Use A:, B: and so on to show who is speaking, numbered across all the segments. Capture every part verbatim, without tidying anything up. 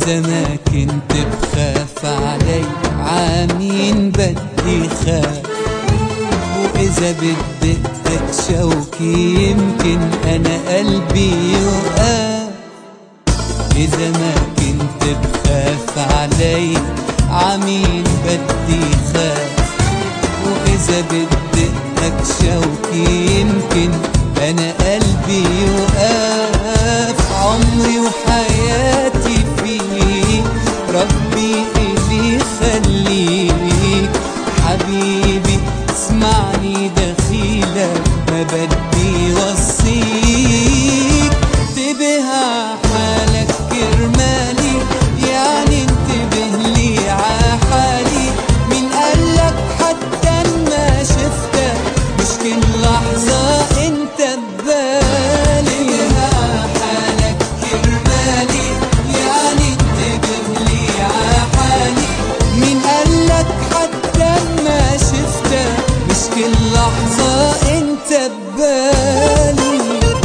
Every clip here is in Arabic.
A: إذا ما كنت بخاف علي عامين بدي خاف، وإذا بدقك شوكي يمكن أنا قلبي يوقف. إذا ما كنت بخاف علي عامين بدي خاف، وإذا بدقك شوكي يمكن أنا قلبي يوقف. عمري وحياتي فيك ربي إلي خليك، حبيبي اسمعني دخيلك ما بدي وصيك. انتبه عحالك كرمالي، يعني انتبه لي عحالي. مين قالك حتى ما شفتك مش كل لحظة انت ببالي. انتبه عحالك كرمالي، يعني انتبه لي عحالي. مين قالك حتى ما شفتك مش كل لحظة انت ببالي.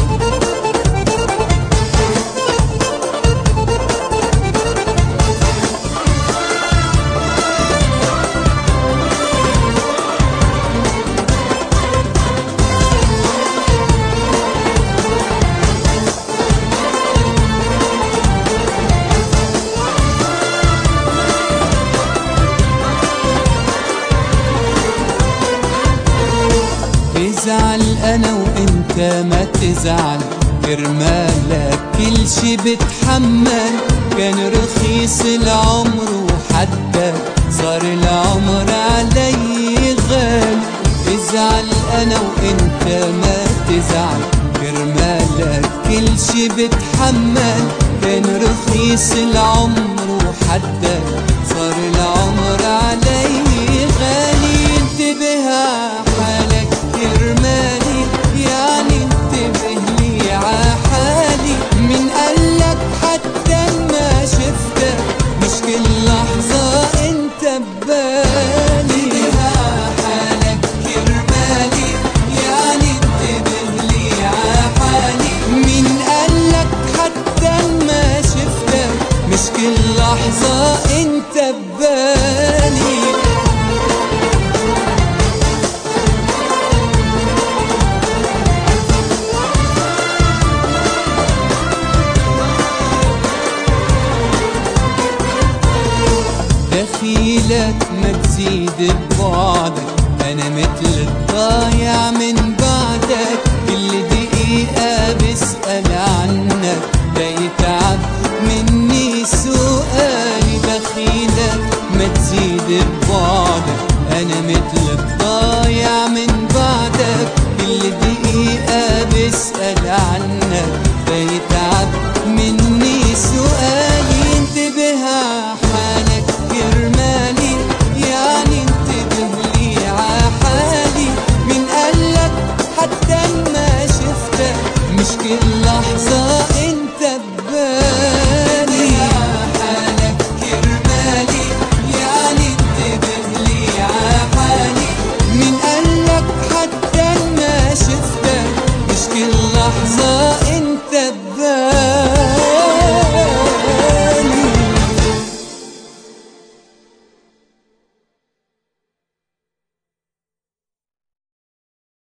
A: ازعل انا وانت ما تزعل، كرمالك كل شي بتحمل. كان رخيص العمر وحدك صار العمر علي غالي. ازعل انا وانت ما تزعل، كرمالك كل شي بتحمل. كان رخيص العمر وحدك صار العمر علي غالي. انتبه عحالك كرمالي، يعني انتبه لي عحالي. مين قالك حتى ما شفتك مش كل لحظة انت ببالي. انتبه عحالك كرمالي، يعني انتبه لي عحالي. مين قالك حتى ما شفتك مش كل لحظة انت ببالي. دخيلك ما تزيد ببعدك، أنا مثل الضايع من